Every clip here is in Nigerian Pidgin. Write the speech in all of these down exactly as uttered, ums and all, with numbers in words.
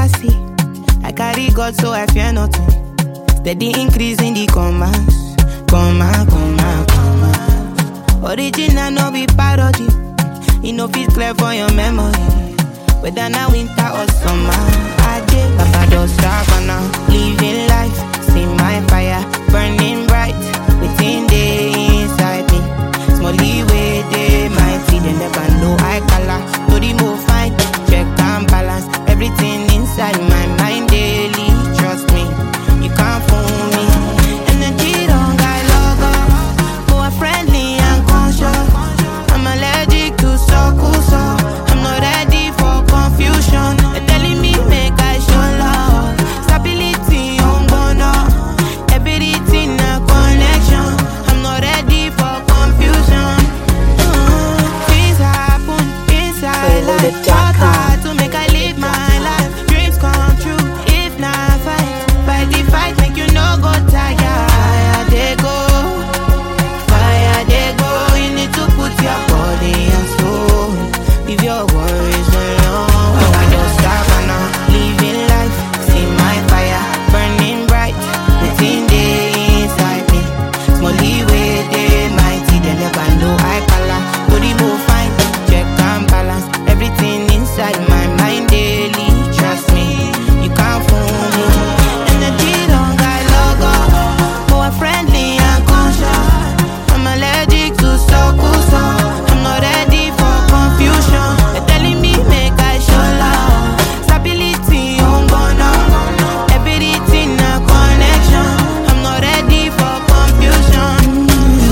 never see. I carry God, so I fear nothing. Steady increase in the commas. Comma, comma, comma. Original, no be parody. You know fit clear for your memory. Whether now winter or summer, I did Papa just now, living life. See my fire burning bright within the inside me. Small leeway, they mighty. They never know I color. No the move fine, check and balance. Everything inside my mind daily. Trust me, you can't fool me. Energy don't got logo, more friendly and conscious. I'm allergic to circles, so I'm not ready for confusion. They're telling me make I show love, stability on bono, everything a connection. I'm not ready for confusion. Uh, things happen inside life. Talk hard to make I live my life. Dreams come true if not fight. By the fight make you no go tired. Fire they go, fire they go. You need to put your body and soul. Leave your worries alone. Oh, I just stop now, living life. See my fire burning bright within the inside me. Small leeway, they mighty. They never know I color. Do the move fine, check and balance. Everything inside my mind daily. Trust me, you can't fool me. Energy don't got logo, more friendly and conscious. I'm allergic to circles, so I'm not ready for confusion. They're telling me make I show love, stability on bono, everything a connection. I'm not ready for confusion.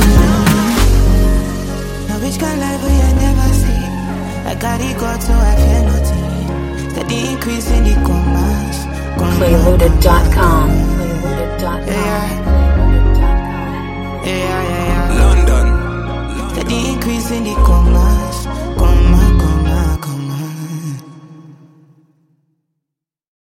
Now which kind of life will you never see? I got it God, so I fear nothing. Steady increase in the commas. Clayloaded dot com.